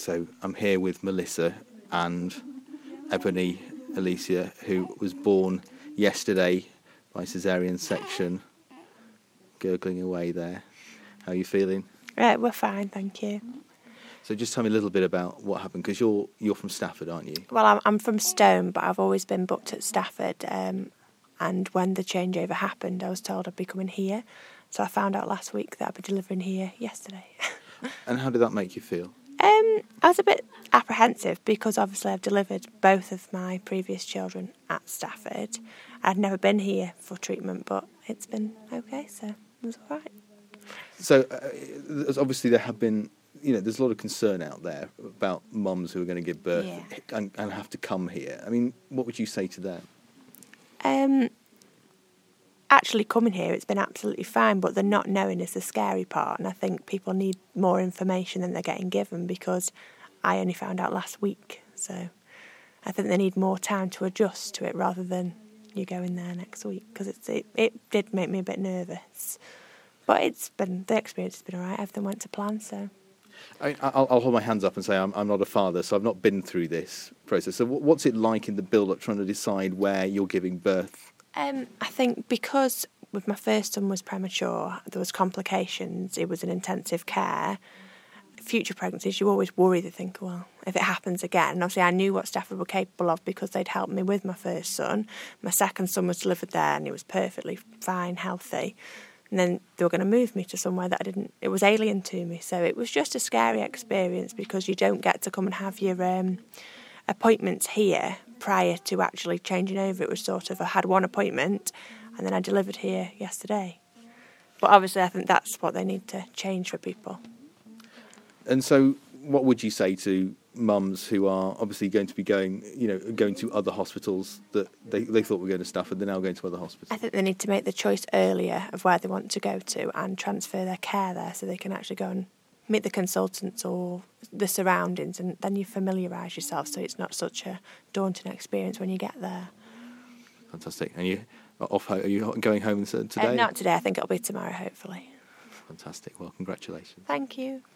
So I'm here with Melissa and Ebony Alicia, who was born yesterday by caesarean section, gurgling away there. How are you feeling? We're fine, thank you. So just tell me a little bit about what happened, because you're from Stafford, aren't you? Well, I'm from Stone, but I've always been booked at Stafford. And when the changeover happened, I was told I'd be coming here. So I found out last week that I'd be delivering here yesterday. And how did that make you feel? I was a bit apprehensive because obviously I've delivered both of my previous children at Stafford. I'd never been here for treatment, but it's been okay, so it was all right. So obviously there have been, there's a lot of concern out there about mums who are going to give birth and have to come here. I mean, what would you say to them? Actually coming here, it's been absolutely fine, but the not knowing is the scary part, and I think people need more information than they're getting given, because I only found out last week, so I think they need more time to adjust to it rather than you go in there next week, because it did make me a bit nervous, but the experience has been all right. Everything went to plan, so. I'll hold my hands up and say I'm not a father, so I've not been through this process. So what's it like in the build-up trying to decide where you're giving birth? I think because with my first son was premature, there was complications, it was in intensive care. Future pregnancies, you always worry, they think, well, if it happens again. And obviously I knew what Stafford were capable of because they'd helped me with my first son. My second son was delivered there and he was perfectly fine, healthy. And then they were going to move me to somewhere that it was alien to me. So it was just a scary experience because you don't get to come and have your appointments here prior to actually changing over. It was sort of, I had one appointment and then I delivered here yesterday. But obviously I think that's what they need to change for people. And so what would you say to mums who are obviously going to be going to other hospitals that they thought were going to Stafford, they're now going to other hospitals? I think they need to make the choice earlier of where they want to go to and transfer their care there so they can actually go and meet the consultants or the surroundings, and then you familiarise yourself so it's not such a daunting experience when you get there. Fantastic. And you are you going home today? Not today, I think it'll be tomorrow, hopefully. Fantastic. Well, congratulations. Thank you.